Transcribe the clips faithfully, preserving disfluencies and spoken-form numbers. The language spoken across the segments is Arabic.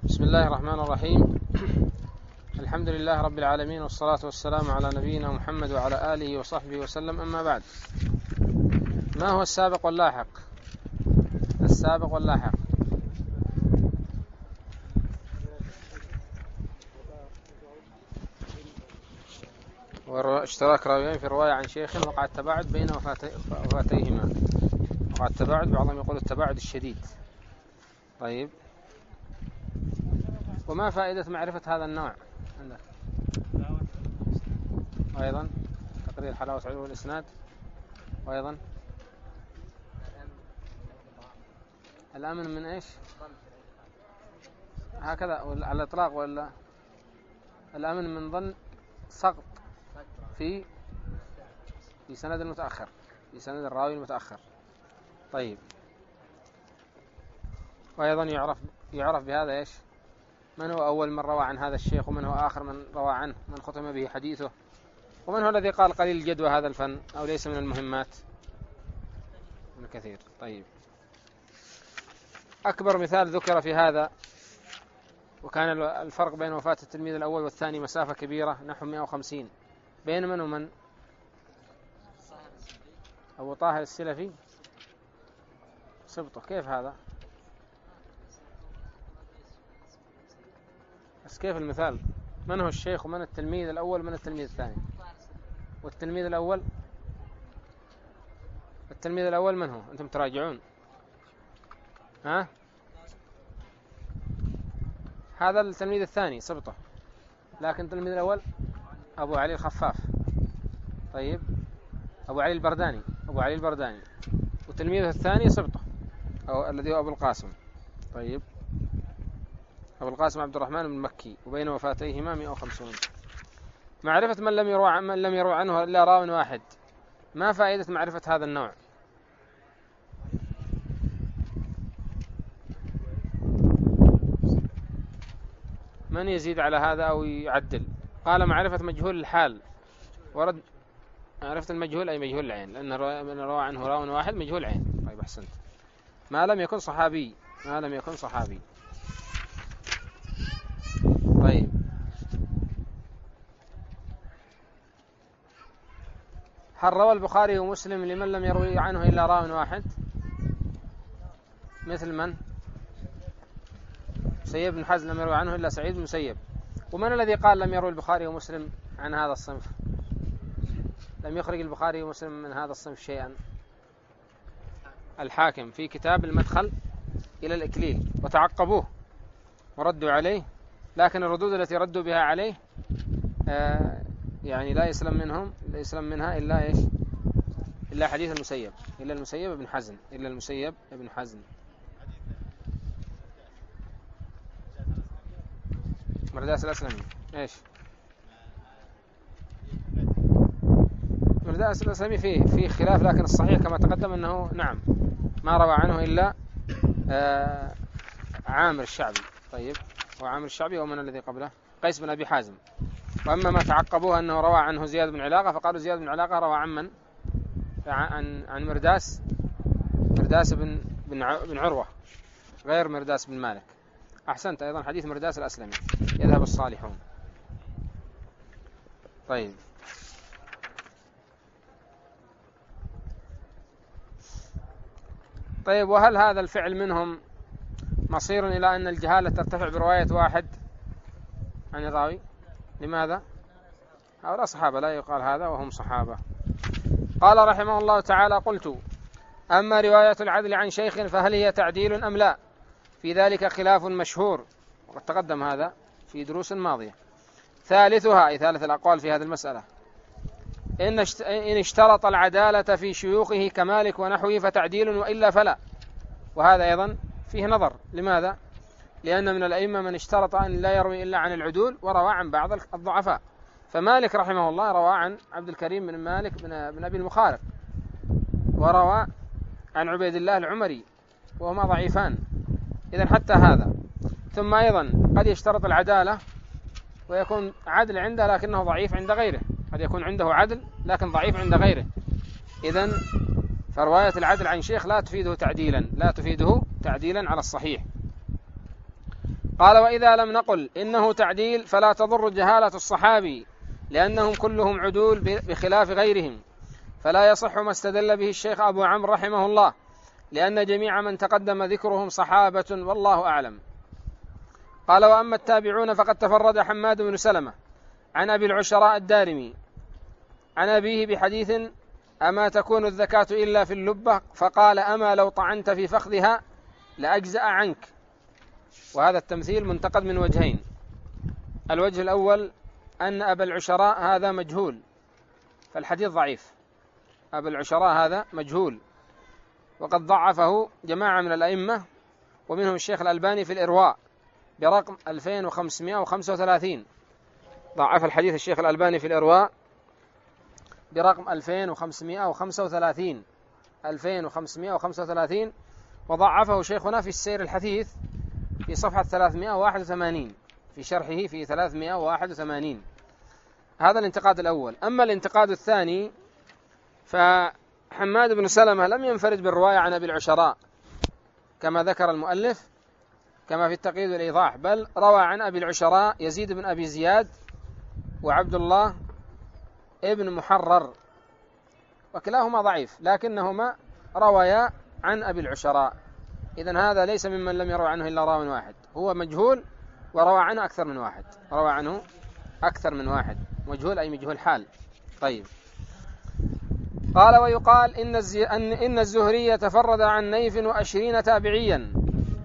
بسم الله الرحمن الرحيم. الحمد لله رب العالمين، والصلاة والسلام على نبينا محمد وعلى آله وصحبه وسلم. أما بعد، ما هو السابق واللاحق؟ السابق واللاحق واشتراك راويين في الرواية عن شيخ وقع التباعد بين وفاتيهما. وقع التباعد، بعضهم يقول التباعد الشديد. طيب، وما فائدة معرفة هذا النوع عندك؟ وأيضا تقرير حلاوة علو الإسناد، وأيضا الأمن من إيش؟ هكذا على الإطلاق، ولا الأمن من ظن سقط في في سند المتأخر، في سند الراوي المتأخر. طيب، وأيضا يعرف يعرف بهذا إيش؟ من هو أول من روى عن هذا الشيخ، ومن هو آخر من روى عنه، من ختم به حديثه، ومن هو الذي قال قليل الجدوى هذا الفن أو ليس من المهمات من كثير. طيب، أكبر مثال ذكر في هذا، وكان الفرق بين وفاة التلميذ الأول والثاني مسافة كبيرة نحو مئة وخمسين، بين من ومن؟ أبو طاهر السلفي سبطه. كيف هذا؟ بس كيف المثال؟ من هو الشيخ ومن التلميذ الأول ومن التلميذ الثاني؟ والتلميذ الأول التلميذ الأول من هو؟ أنتم تراجعون. ها؟ هذا التلميذ الثاني سبطه، لكن التلميذ الأول أبو علي الخفاف. طيب، أبو علي البرداني أبو علي البرداني وتلميذه الثاني سبطه، أو الذي هو أبو القاسم. طيب، أبو القاسم عبد الرحمن بن مكي، وبين وفاتيهما مئة وخمسون. معرفة من لم يروى من لم يروى عنه إلا راو واحد. ما فائدة معرفة هذا النوع؟ من يزيد على هذا أو يعدل؟ قال معرفة مجهول الحال ورد. معرفة المجهول أي مجهول العين، لأن من روى عنه راو واحد مجهول العين. طيب، أحسنت. ما لم يكن صحابي ما لم يكن صحابي طيب، هل روى البخاري ومسلم لمن لم يروي عنه إلا راو واحد؟ مثل من؟ مسيب بن حزم لم يروي عنه إلا سعيد بن مسيب. ومن الذي قال لم يروي البخاري ومسلم عن هذا الصنف؟ لم يخرج البخاري ومسلم من هذا الصنف شيئا. الحاكم في كتاب المدخل إلى الإكليل، وتعقبوه وردوا عليه، لكن الردود التي ردوا بها عليه آه يعني لا يسلم منهم لا يسلم منها إلا إيش؟ إلا حديث المسيب إلا المسيب ابن حزم إلا المسيب ابن حزم. مرداس الأسلمي إيش؟ مرداس الأسلمي فيه فيه خلاف، لكن الصحيح كما تقدم أنه نعم ما روى عنه إلا آه عامر الشعبي. طيب، وعامر الشعبي ومن الذي قبله؟ قيس بن أبي حازم. وأما ما تعقبوه أنه روى عنه زياد بن علاقة، فقالوا زياد بن علاقة روى عن من؟ عن عن مرداس مرداس بن بن عروة، غير مرداس بن مالك. أحسنت. أيضا حديث مرداس الأسلمي يذهب الصالحون. طيب، طيب وهل هذا الفعل منهم مصير إلى أن الجهالة ترتفع برواية واحد عن الراوي؟ لماذا؟ هؤلاء صحابة، لا يقال هذا وهم صحابة. قال رحمه الله تعالى: قلت: أما رواية العدل عن شيخ فهل هي تعديل أم لا؟ في ذلك خلاف مشهور، وقد تقدم هذا في دروس ماضية. ثالثها، أي ثالث الأقوال في هذه المسألة، إن اشترط العدالة في شيوخه كمالك ونحوه فتعديل، وإلا فلا. وهذا أيضا فيه نظر. لماذا؟ لأن من الأئمة من اشترط أن لا يروي إلا عن العدول، وروى عن بعض الضعفاء. فمالك رحمه الله روى عن عبد الكريم بن مالك بن أبي المخارق، وروى عن عبيد الله العمري، وهما ضعيفان. إذن حتى هذا. ثم أيضا قد يشترط العدالة ويكون عدل عنده لكنه ضعيف عند غيره، قد يكون عنده عدل لكن ضعيف عند غيره. إذن فرواية العدل عن شيخ لا تفيده تعديلا لا تفيده تعديلا على الصحيح. قال: وإذا لم نقل إنه تعديل فلا تضر جهالة الصحابي، لأنهم كلهم عدول بخلاف غيرهم، فلا يصح ما استدل به الشيخ أبو عمرو رحمه الله، لأن جميع من تقدم ذكرهم صحابة، والله أعلم. قال: وأما التابعون فقد تفرد حماد بن سلمة عن أبي العشراء الدارمي عن أبيه بحديث: أما تكون الزكاة إلا في اللبة؟ فقال: أما لو طعنت في فخذها لأجزأ عنك. وهذا التمثيل منتقد من وجهين: الوجه الأول أن أبا العشراء هذا مجهول، فالحديث ضعيف. أبا العشراء هذا مجهول، وقد ضعفه جماعة من الأئمة، ومنهم الشيخ الألباني في الإرواء برقم ألفين وخمسمائة وخمسة وثلاثين. ضعف الحديث الشيخ الألباني في الإرواء برقم ألفين وخمسمائة وخمسة وثلاثين ألفين وخمسمائة وخمسة وثلاثين، وضعفه شيخنا في السير الحثيث في صفحة ثلاثمائة وواحد وثمانين في شرحه في ثلاثمائة وواحد وثمانين. هذا الانتقاد الأول. أما الانتقاد الثاني، فحماد بن سلمة لم ينفرد بالرواية عن أبي العشراء كما ذكر المؤلف كما في التقييد والإيضاح، بل روى عن أبي العشراء يزيد بن أبي زياد وعبد الله ابن محرر، وكلاهما ضعيف، لكنهما رويا عن أبي العشراء. إذن هذا ليس ممن لم يروى عنه إلا راو واحد، هو مجهول وروى عنه أكثر من واحد، روى عنه أكثر من واحد، مجهول أي مجهول حال. طيب. قال: ويقال إن, الزي... إن الزهري تفرد عن نيف وعشرين تابعيا،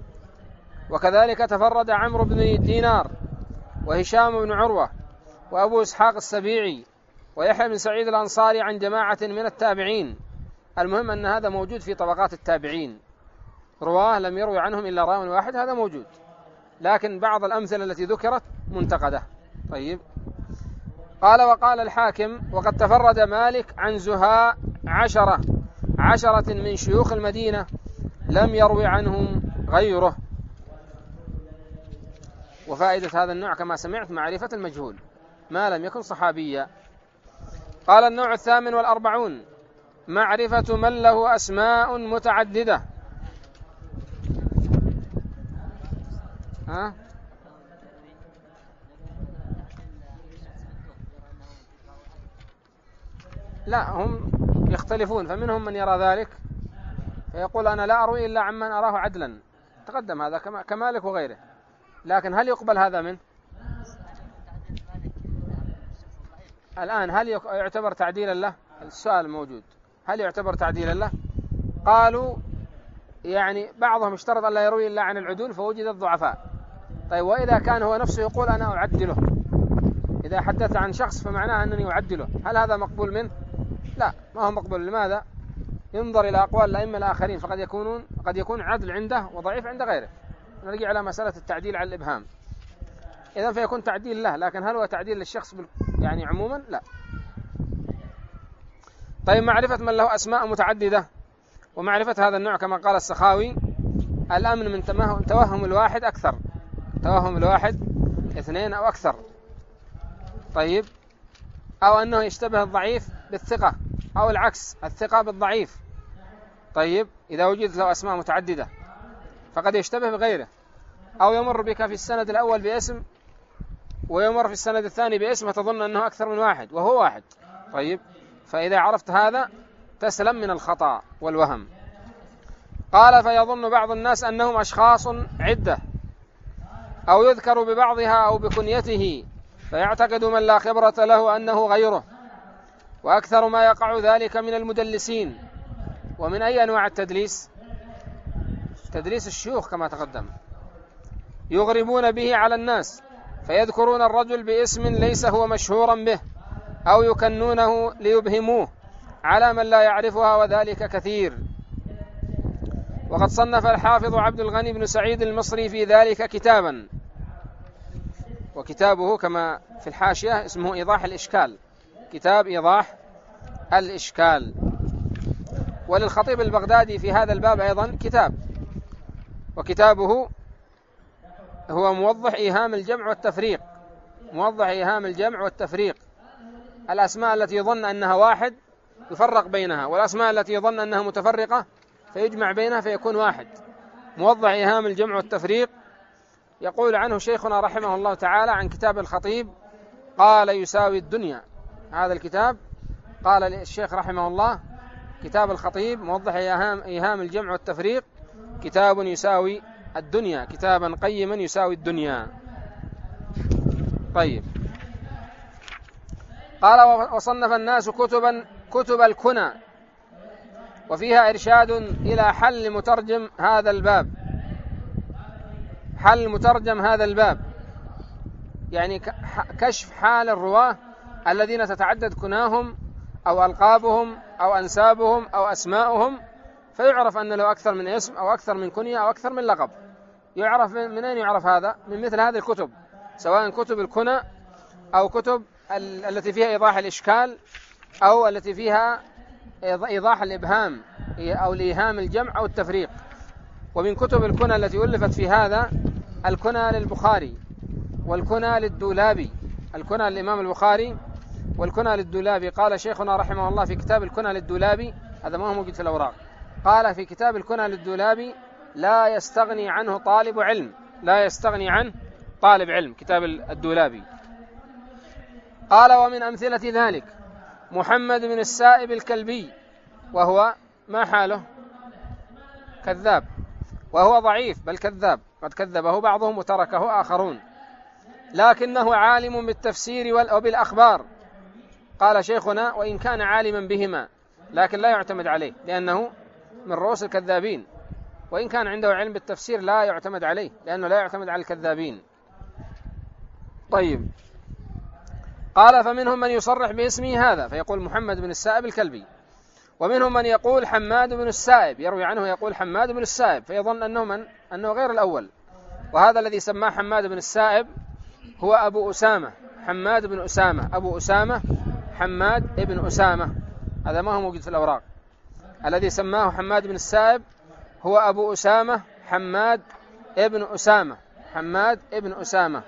وكذلك تفرد عمرو بن دينار وهشام بن عروة وأبو إسحاق السبيعي ويحيى بن سعيد الأنصاري عن جماعة من التابعين. المهم أن هذا موجود في طبقات التابعين، رواه لم يروي عنهم إلا راو واحد، هذا موجود، لكن بعض الأمثلة التي ذكرت منتقدة. طيب. قال: وقال الحاكم: وقد تفرد مالك عن زهاء عشرة عشرة من شيوخ المدينة لم يروي عنهم غيره. وفائدة هذا النوع كما سمعت معرفة المجهول ما لم يكن صحابيا. قال: النوع الثامن والأربعون: معرفة من له أسماء متعددة. ها؟ لا، هم يختلفون، فمنهم من يرى ذلك فيقول: أنا لا أروي إلا عمن أراه عدلا، تقدم هذا كمالك وغيره، لكن هل يقبل هذا منه؟ الآن هل يعتبر تعديلا له؟ السؤال موجود، هل يعتبر تعديلا له؟ قالوا يعني بعضهم اشترط أن لا يروي إلا عن العدول فوجد الضعفاء. طيب، وإذا كان هو نفسه يقول أنا أعدله، إذا حدث عن شخص فمعناه أنني أعدله، هل هذا مقبول منه؟ لا، ما هو مقبول. لماذا؟ ينظر إلى أقوال الأئمة الآخرين، فقد يكونون قد يكون عدل عنده وضعيف عند غيره. نرجع على مسألة التعديل على الإبهام، إذن فيكون تعديل له، لكن هل هو تعديل للشخص يعني عموما؟ لا. طيب، معرفة من له أسماء متعددة. ومعرفة هذا النوع كما قال السخاوي: الأمن من توهم الواحد أكثر، توهم الواحد اثنين أو أكثر. طيب، أو أنه يشتبه الضعيف بالثقة، أو العكس، الثقة بالضعيف. طيب، إذا وجدت له أسماء متعددة فقد يشتبه بغيره، أو يمر بك في السند الأول باسم ويمر في السند الثاني باسم تظن أنه أكثر من واحد وهو واحد. طيب، فإذا عرفت هذا تسلم من الخطأ والوهم. قال: فيظن بعض الناس أنهم أشخاص عدة، أو يذكر ببعضها أو بكنيته، فيعتقد من لا خبرة له أنه غيره، وأكثر ما يقع ذلك من المدلسين. ومن أي أنواع التدليس؟ تدليس الشيوخ كما تقدم، يغربون به على الناس، فيذكرون الرجل باسم ليس هو مشهورا به، أو يكنونه ليبهموه على من لا يعرفها، وذلك كثير. وقد صنف الحافظ عبد الغني بن سعيد المصري في ذلك كتابا، وكتابه كما في الحاشية اسمه إيضاح الإشكال، كتاب إيضاح الإشكال. وللخطيب البغدادي في هذا الباب أيضا كتاب، وكتابه هو موضح إيهام الجمع والتفريق، موضح إيهام الجمع والتفريق، الأسماء التي يظن أنها واحد يفرق بينها، والأسماء التي يظن أنها متفرقة فيجمع بينها فيكون واحد. موضح إيهام الجمع والتفريق يقول عنه شيخنا رحمه الله تعالى عن كتاب الخطيب قال يساوي الدنيا. هذا الكتاب قال الشيخ رحمه الله كتاب الخطيب موضح إيهام الجمع والتفريق كتاب يساوي الدنيا، كتابا قيما يساوي الدنيا. طيب، قال وصنف الناس كتبا كتب الكنى وفيها إرشاد إلى حل مترجم هذا الباب. حل مترجم هذا الباب يعني كشف حال الرواة الذين تتعدد كناهم أو ألقابهم أو أنسابهم أو أسماؤهم، فيعرف أن له أكثر من اسم أو أكثر من كنية أو أكثر من لقب. يعرف من أين يعرف هذا؟ من مثل هذه الكتب، سواء كتب الكنى أو كتب التي فيها إيضاح الإشكال أو التي فيها إيضاح الإبهام أو لإيهام الجمع أو التفريق. ومن كتب الكنى التي ألفت في هذا الكنى للبخاري والكنى للدولابي، الكنى للإمام البخاري والكنى للدولابي. قال شيخنا رحمه الله في كتاب الكنى للدولابي، هذا ما هو موجود في الأوراق، قال في كتاب الكنى للدولابي لا يستغني عنه طالب علم، لا يستغني عنه طالب علم، كتاب الدولابي. قال ومن أمثلة ذلك محمد بن السائب الكلبي، وهو ما حاله؟ كذاب، وهو ضعيف بل كذاب، قد كذبه بعضهم وتركه آخرون، لكنه عالم بالتفسير وبالأخبار. قال شيخنا وإن كان عالما بهما لكن لا يعتمد عليه لأنه من رؤوس الكذابين، وإن كان عنده علم بالتفسير لا يعتمد عليه لأنه لا يعتمد على الكذابين. طيب، قال فمنهم من يصرح باسمه هذا فيقول محمد بن السائب الكلبي، ومنهم من يقول حماد بن السائب، يروي عنه يقول حماد بن السائب فيظن أنه من أنه غير الأول، وهذا الذي سماه حماد بن السائب هو أبو أسامة، حماد بن أسامة، أبو أسامة حماد بن أسامة، هذا ما هو موجود في الأوراق. الذي سماه حماد بن السائب هو أبو أسامة حماد بن أسامة، حماد بن أسامة.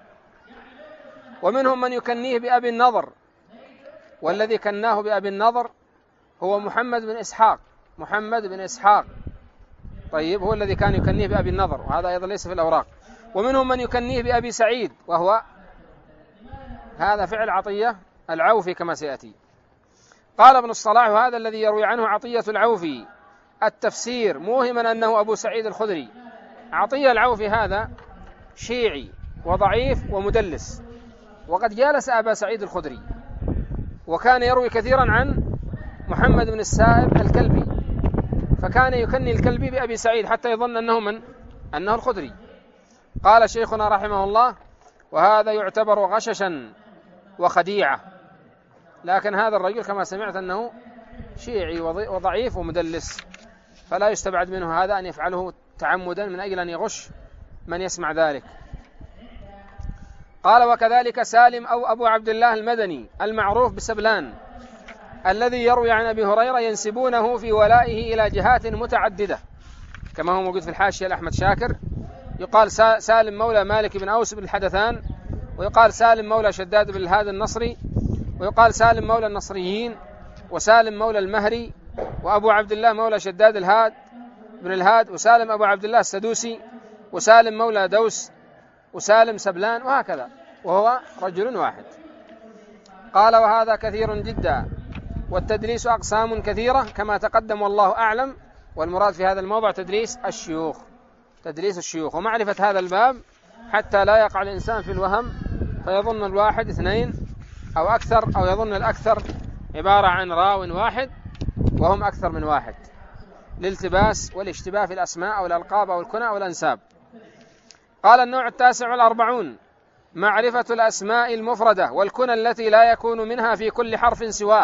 ومنهم من يكنيه بأبي النضر، والذي كناه بأبي النضر هو محمد بن إسحاق، محمد بن إسحاق. طيب، هو الذي كان يكنيه بأبي النضر، وهذا أيضا ليس في الأوراق. ومنهم من يكنيه بأبي سعيد، وهو هذا فعل عطية العوفي كما سيأتي. قال ابن الصلاح هذا الذي يروي عنه عطية العوفي التفسير موهما أنه أبو سعيد الخدري. عطية العوفي هذا شيعي وضعيف ومدلس، وقد جالس أبا سعيد الخدري، وكان يروي كثيرا عن محمد بن السائب الكلبي، فكان يكني الكلبي بأبي سعيد حتى يظن أنه من أنه الخدري. قال شيخنا رحمه الله وهذا يعتبر غششا وخديعة، لكن هذا الرجل كما سمعت أنه شيعي وضعيف ومدلس، فلا يستبعد منه هذا أن يفعله تعمدا من أجل أن يغش من يسمع ذلك. قال وكذلك سالم أو أبو عبد الله المدني المعروف بسبلان، الذي يروي عن أبي هريرة ينسبونه في ولائه إلى جهات متعددة، كما هو موجود في الحاشية لأحمد شاكر. يقال سالم مولى مالك بن أوس بن الحدثان، ويقال سالم مولى شداد بن الهاد النصري، ويقال سالم مولى النصريين، وسالم مولى المهري، وأبو عبد الله مولى شداد الهاد بن الهاد، وسالم أبو عبد الله السدوسي، وسالم مولى دوس، وسالم سبلان، وهكذا، وهو رجل واحد. قال وهذا كثير جدا، والتدليس أقسام كثيرة كما تقدم والله أعلم، والمراد في هذا الموضع تدليس الشيوخ، تدليس الشيوخ ومعرفة هذا الباب حتى لا يقع الإنسان في الوهم فيظن الواحد اثنين أو أكثر، أو يظن الأكثر عبارة عن راو واحد وهم أكثر من واحد، للالتباس والاشتباه في الأسماء أو الألقاب أو الكنى أو الأنساب. قال النوع التاسع والأربعون معرفة الأسماء المفردة والكنى التي لا يكون منها في كل حرف سواه،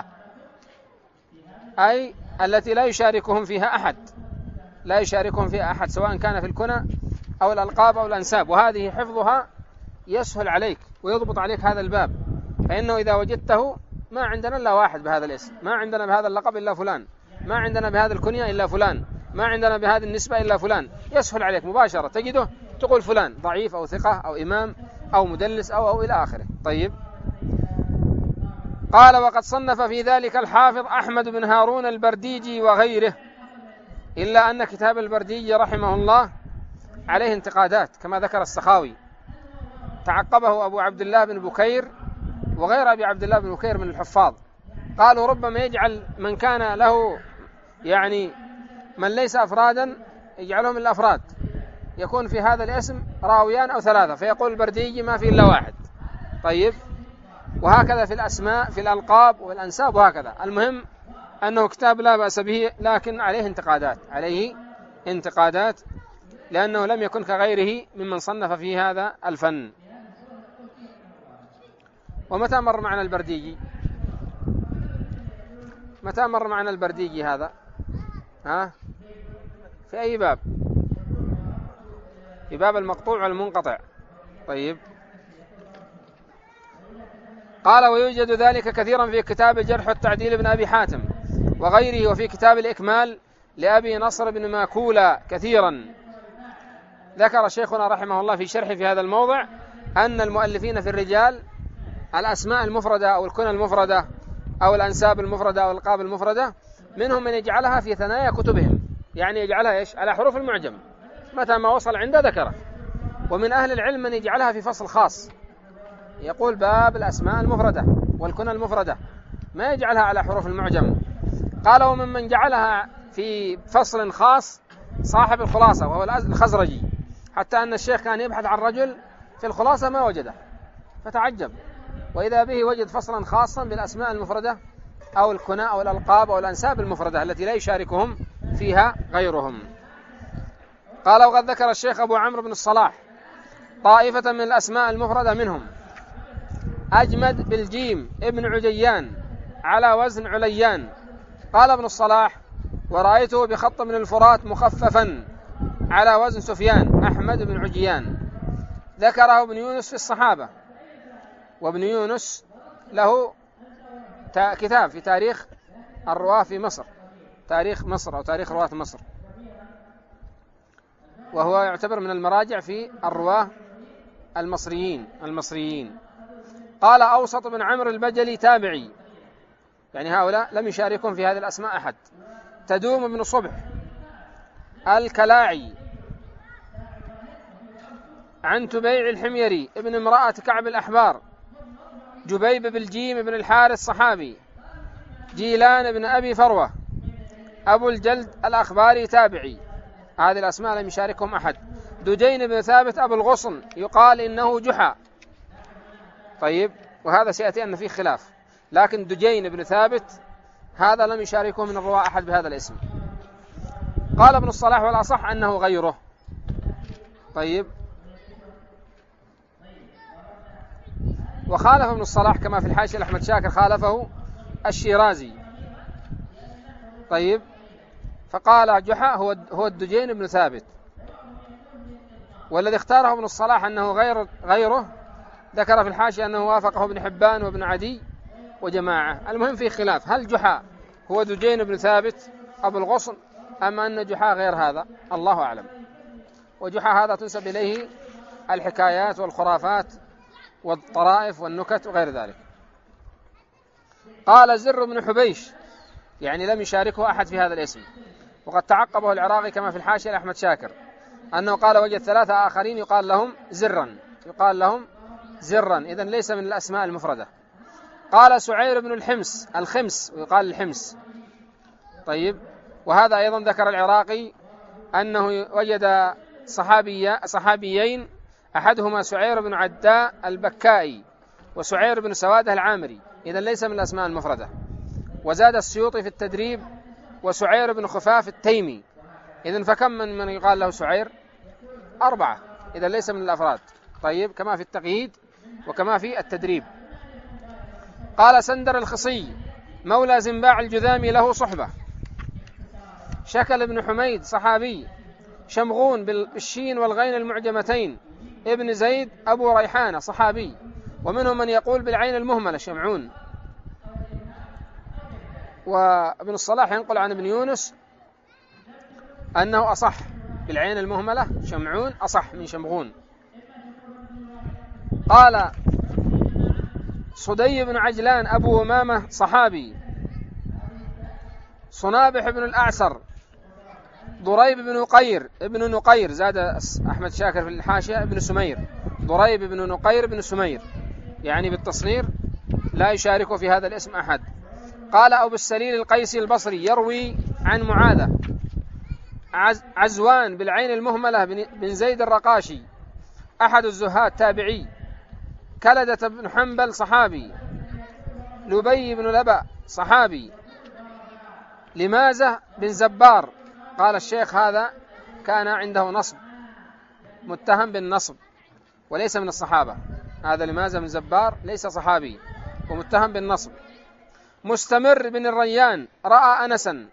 أي التي لا يشاركهم فيها أحد، لا يشاركهم فيها أحد سواء كان في الكنى أو الألقاب أو الأنساب، وهذه حفظها يسهل عليك ويضبط عليك هذا الباب، فإنه إذا وجدته ما عندنا إلا واحد بهذا الاسم، ما عندنا بهذا اللقب إلا فلان، ما عندنا بهذا الكنية إلا فلان، ما عندنا بهذه النسبة إلا فلان، يسهل عليك مباشرة تجده تقول فلان ضعيف أو ثقة أو إمام أو مدلس أو, أو إلى آخره. طيب، قال وقد صنف في ذلك الحافظ أحمد بن هارون البرديجي وغيره، إلا أن كتاب البرديجي رحمه الله عليه انتقادات كما ذكر السخاوي، تعقبه أبو عبد الله بن بكير وغير أبي عبد الله بن بكير من الحفاظ، قالوا ربما يجعل من كان له يعني من ليس أفرادا يجعلهم الأفراد، يكون في هذا الاسم راويان أو ثلاثة، فيقول البرديجي ما في إلا واحد. طيب، وهكذا في الأسماء في الألقاب والأنساب وهكذا. المهم أنه كتاب لا بأس به، لكن عليه انتقادات عليه انتقادات لأنه لم يكن كغيره ممن صنف في هذا الفن. ومتى مر معنا البرديجي؟ متى مر معنا البرديجي هذا؟ ها؟ في أي باب؟ في باب المقطوع والمنقطع. طيب، قال ويوجد ذلك كثيرا في كتاب الجرح والتعديل ابن أبي حاتم وغيره، وفي كتاب الإكمال لأبي نصر بن ماكولا كثيرا. ذكر شيخنا رحمه الله في شرح في هذا الموضع أن المؤلفين في الرجال الأسماء المفردة أو الكنى المفردة أو الأنساب المفردة أو الألقاب المفردة منهم من يجعلها في ثنايا كتبهم، يعني يجعلها إيش؟ على حروف المعجم، متى ما وصل عنده ذكره. ومن أهل العلم من يجعلها في فصل خاص، يقول باب الأسماء المفردة والكنى المفردة، ما يجعلها على حروف المعجم. قال وممن جعلها في فصل خاص صاحب الخلاصة وهو الخزرجي، حتى أن الشيخ كان يبحث عن رجل في الخلاصة ما وجده فتعجب، وإذا به وجد فصلا خاصا بالأسماء المفردة أو الكنى أو الألقاب أو الأنساب المفردة التي لا يشاركهم فيها غيرهم. قال وقد ذكر الشيخ أبو عمرو بن الصلاح طائفة من الأسماء المفردة، منهم أجمد بالجيم ابن عجيان على وزن عليان. قال ابن الصلاح ورأيته بخط من الفرات مخففا على وزن سفيان أحمد بن عجيان. ذكره ابن يونس في الصحابة، وابن يونس له كتاب في تاريخ الرواة في مصر، تاريخ مصر أو تاريخ رواة مصر، وهو يعتبر من المراجع في الرواة المصريين المصريين. قال أوسط بن عمرو البجلي تابعي، يعني هؤلاء لم يشاركون في هذه الأسماء أحد. تدوم بن صبح الكلاعي عن تبيع الحميري ابن امرأة كعب الأحبار. جبيب بالجيم ابن الحارث صحابي. جيلان ابن أبي فروة أبو الجلد الأخباري تابعي. هذه الأسماء لم يشاركهم أحد. دجين بن ثابت أبو الغصن يقال إنه جحا. طيب، وهذا سيأتي أن فيه خلاف، لكن دجين بن ثابت هذا لم يشاركه من الرواة أحد بهذا الاسم. قال ابن الصلاح والأصح أنه غيره. طيب، وخالف ابن الصلاح كما في الحاشية لأحمد شاكر خالفه الشيرازي. طيب، فقال جحا هو هو الدجين بن ثابت، والذي اختاره ابن الصلاح أنه غير غيره ذكر في الحاشية أنه وافقه ابن حبان وابن عدي وجماعة. المهم في خلاف، هل جحا هو دجين بن ثابت أبو الغصن أم أن جحا غير هذا؟ الله أعلم. وجحا هذا تنسب إليه الحكايات والخرافات والطرائف والنكت وغير ذلك. قال زر بن حبيش، يعني لم يشاركه أحد في هذا الاسم، وقد تعقبه العراقي كما في الحاشية لأحمد شاكر أنه قال وجد ثلاثة آخرين يقال لهم زرا يقال لهم زرا إذن ليس من الأسماء المفردة. قال سعير بن الحمص الخمس ويقال الحمص. طيب، وهذا أيضا ذكر العراقي أنه وجد صحابي صحابيين، أحدهما سعير بن عداء البكائي وسعير بن سوادة العامري، إذن ليس من الأسماء المفردة. وزاد السيوطي في التدريب وسعير بن خفاف التيمي، إذن فكم من من يقال له سعير؟ أربعة، إذن ليس من الأفراد. طيب، كما في التقييد وكما في التدريب. قال سندر الخصي مولى زنباع الجذامي له صحبة. شكل بن حميد صحابي. شمغون بالشين والغين المعجمتين ابن زيد أبو ريحانة صحابي، ومنهم من يقول بالعين المهملة شمعون. وابن الصلاح ينقل عن ابن يونس أنه أصح بالعين المهملة شمعون أصح من شمغون. قال صدي بن عجلان أبو أمامة صحابي. صنابح بن الأعسر ضريب بن نقير ابن نقير، زاد أحمد شاكر في الحاشية ابن سمير، ضريب بن نقير بن سمير، يعني بالتصغير لا يشارك في هذا الاسم أحد. قال أبو السليل القيسي البصري يروي عن معاذة عزوان بالعين المهملة بن زيد الرقاشي أحد الزهاد تابعي، كلدة بن حنبل صحابي، لبي بن لبأ صحابي، لمازة بن زبار. قال الشيخ هذا كان عنده نصب، متهم بالنصب وليس من الصحابة، هذا لمازة بن زبار ليس صحابي ومتهم بالنصب. مستمر بن الريان رأى أنسا،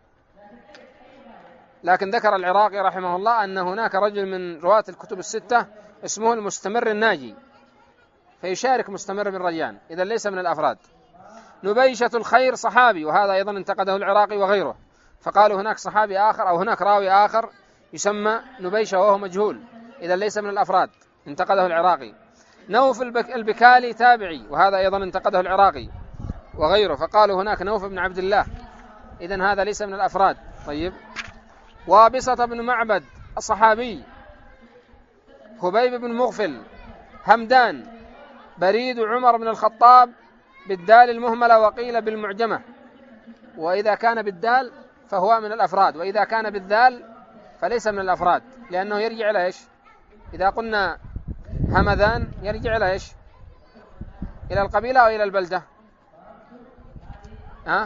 لكن ذكر العراقي رحمه الله أن هناك رجل من رواة الكتب الستة اسمه المستمر الناجي، فيشارك مستمر بن الريان، إذا ليس من الأفراد. نبيشة الخير صحابي، وهذا أيضا انتقده العراقي وغيره، فقالوا هناك صحابي آخر أو هناك راوي آخر يسمى نبيشة وهو مجهول، إذا ليس من الأفراد، انتقده العراقي. نوف البكالي تابعي، وهذا أيضا انتقده العراقي وغيره، فقالوا هناك نوف بن عبد الله، إذن هذا ليس من الأفراد. طيب. وابصة بن معبد الصحابي، خبيب بن مغفل، همدان، بريد عمر بن الخطاب بالدال المهملة وقيل بالمعجمة، وإذا كان بالدال فهو من الأفراد، وإذا كان بالذال فليس من الأفراد، لأنه يرجع إلى إيش؟ إذا قلنا همذان يرجع إلى إيش؟ إلى القبيلة أو إلى البلدة؟ ها؟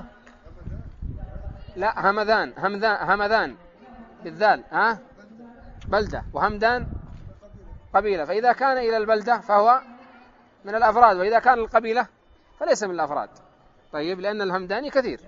لا، همذان همذان همذان بالذال ها بلدة، وهمدان قبيلة، فإذا كان إلى البلدة فهو من الأفراد، وإذا كان القبيلة فليس من الأفراد. طيب، لأن الهمداني كثير،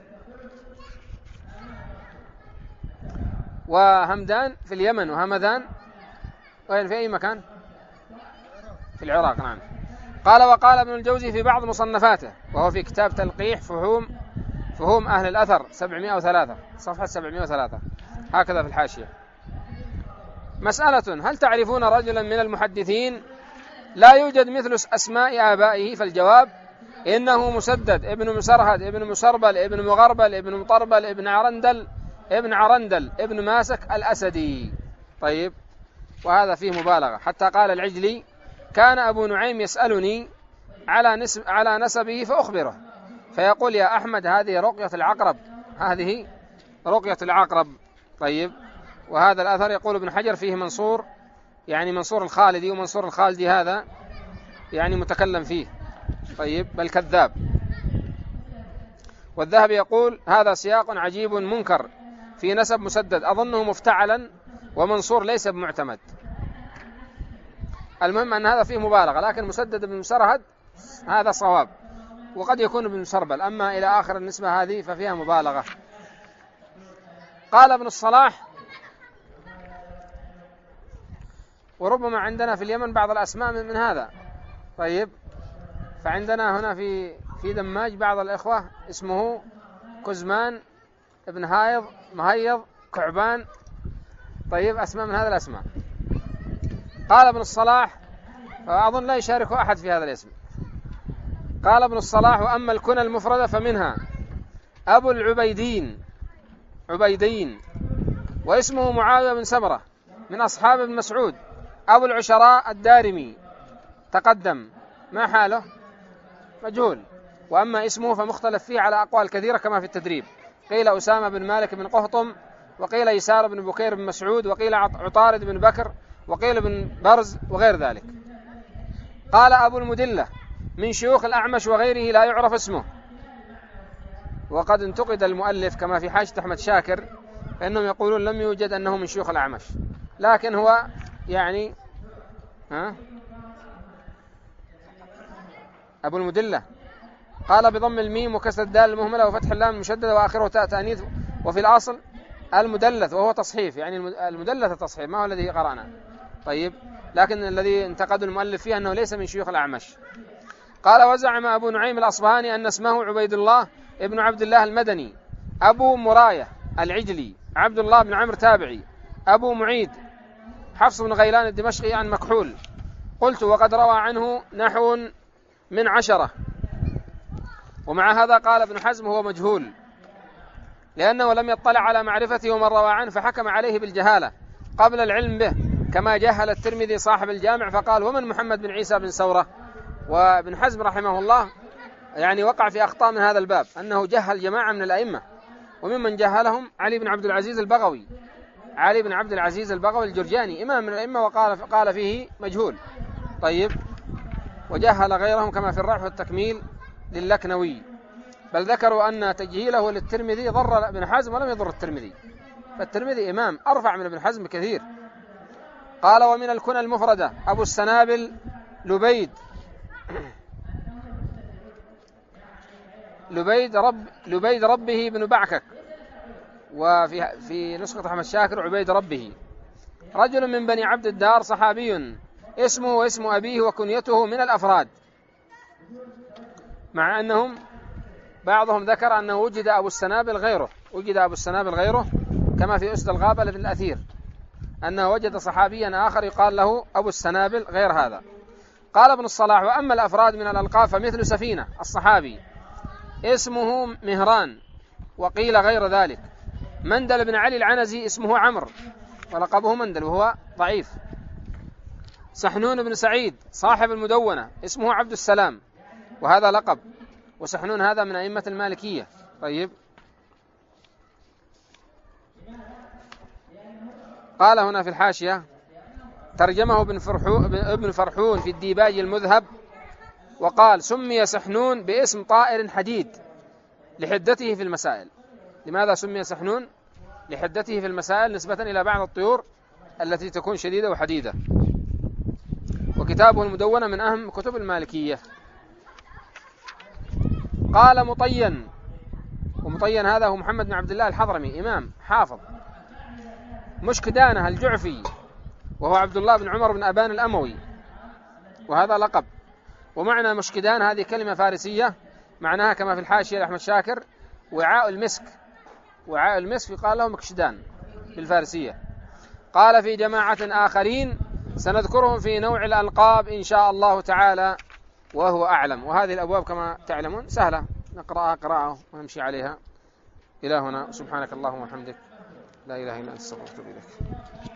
وهمدان في اليمن، وهمذان وين في أي مكان؟ في العراق. نعم. قال وقال ابن الجوزي في بعض مصنفاته، وهو في كتاب تلقيح فهوم فهوم أهل الأثر سبعمائة وثلاثة صفحة سبعمائة وثلاثة، هكذا في الحاشية: مسألة: هل تعرفون رجلا من المحدثين لا يوجد مثل أسماء آبائه؟ فالجواب: إنه مسدد ابن مسرهد ابن مسربل ابن مغربل ابن مطربل ابن عرندل ابن عرندل ابن ماسك الأسدي. طيب، وهذا فيه مبالغة، حتى قال العجلي: كان أبو نعيم يسألني على نسب على نسبه فأخبره، فيقول: يا أحمد، هذه رقية العقرب، هذه رقية العقرب. طيب، وهذا الأثر يقول ابن حجر فيه منصور، يعني منصور الخالدي، ومنصور الخالدي هذا يعني متكلم فيه، طيب، بل كذاب. والذهبي يقول: هذا سياق عجيب منكر في نسب مسدد، أظنه مفتعلا، ومنصور ليس بمعتمد. المهم أن هذا فيه مبالغة، لكن مسدد بن مسرهد هذا صواب، وقد يكون ابن مسربل، أما إلى آخر النسبة هذه ففيها مبالغة. قال ابن الصلاح: وربما عندنا في اليمن بعض الأسماء من هذا. طيب، فعندنا هنا في في دماج بعض الإخوة اسمه كزمان ابن هايض مهيض كعبان، طيب، أسماء من هذا الأسماء. قال ابن الصلاح، فأظن لا يشارك أحد في هذا الاسم. قال ابن الصلاح: وأما الكنى المفردة فمنها أبو العبيدين عبيدين، واسمه معاوية بن سمرة من أصحاب ابن مسعود، أبو العشراء الدارمي تقدم، ما حاله؟ مجهول. وأما اسمه فمختلف فيه على أقوال كثيرة كما في التدريب، قيل أسامة بن مالك بن قهطم، وقيل يسار بن بكير بن مسعود، وقيل عطارد بن بكر، وقيل بن برز، وغير ذلك. قال أبو المدلة من شيوخ الأعمش وغيره لا يعرف اسمه، وقد انتقد المؤلف كما في حاشية أحمد شاكر فإنهم يقولون لم يوجد أنه من شيوخ الأعمش، لكن هو يعني ها أبو المدلة. قال بضم الميم وكسر الدال المهملة وفتح اللام المشددة وآخره تاء تأنيث، وفي الأصل المدلث، وهو تصحيف، يعني المدلث تصحيف، ما هو الذي قرأنا. طيب، لكن الذي انتقد المؤلف فيه أنه ليس من شيوخ الأعمش. قال وزعم أبو نعيم الأصبهاني أن اسمه عبيد الله ابن عبد الله المدني، أبو مراية العجلي، عبد الله بن عمرو تابعي، أبو معيد حفص بن غيلان الدمشقي عن مكحول. قلت: وقد روى عنه نحو من عشرة. ومع هذا قال ابن حزم هو مجهول، لأنه لم يطلع على معرفته ومن روى عنه فحكم عليه بالجهالة قبل العلم به، كما جهل الترمذي صاحب الجامع فقال ومن محمد بن عيسى بن سورة. وابن حزم رحمه الله يعني وقع في أخطاء من هذا الباب، أنه جهل جماعة من الأئمة، وممن جهلهم علي بن عبد العزيز البغوي، علي بن عبد العزيز البغوي الجرجاني إمام من الأئمة، وقال قال فيه مجهول. طيب، وجهل غيرهم كما في الرفع والتكميل للكنوي، بل ذكروا أن تجهيله للترمذي ضر ابن حزم ولم يضر الترمذي، فالترمذي إمام أرفع من ابن حزم كثير. قال ومن الكنى المفردة أبو السنابل لبيد لبيد رب لبيد ربه بن بعكك، وفي في نسخة أحمد شاكر عبيد ربه، رجل من بني عبد الدار صحابي اسمه واسم أبيه وكنيته من الأفراد، مع أنهم بعضهم ذكر أنه وجد أبو السنابل غيره وجد أبو السنابل غيره كما في أسد الغابة لابن الأثير، أنه وجد صحابيا آخر يقال له أبو السنابل غير هذا. قال ابن الصلاح وأما الأفراد من الألقاب فمثل سفينة الصحابي اسمه مهران وقيل غير ذلك، مندل بن علي العنزي اسمه عمرو ولقبه مندل وهو ضعيف، سحنون بن سعيد صاحب المدونة اسمه عبد السلام وهذا لقب، وسحنون هذا من أئمة المالكية. طيب، قال هنا في الحاشية ترجمه ابن فرحون, ابن فرحون في الديباج المذهب، وقال سمي سحنون باسم طائر حديد لحدته في المسائل. لماذا سمي سحنون؟ لحدته في المسائل نسبة إلى بعض الطيور التي تكون شديدة وحديدة. وكتابه المدونة من أهم كتب المالكية. قال مطين، ومطين هذا هو محمد بن عبد الله الحضرمي إمام حافظ، مشكدانة الجعفي وهو عبد الله بن عمر بن أبان الأموي وهذا لقب. ومعنى مشكدان هذه كلمة فارسية معناها كما في الحاشية لأحمد شاكر وعاء المسك، وعاء المسك يقال له مكشدان بالفارسية. قال في جماعة آخرين سنذكرهم في نوع الألقاب إن شاء الله تعالى وهو أعلم. وهذه الأبواب كما تعلمون سهلة نقرأها قراءة ونمشي عليها. إلى هنا، سبحانك اللهم وبحمدك لا إله إلا أنت استغفرك وأتوب إليك.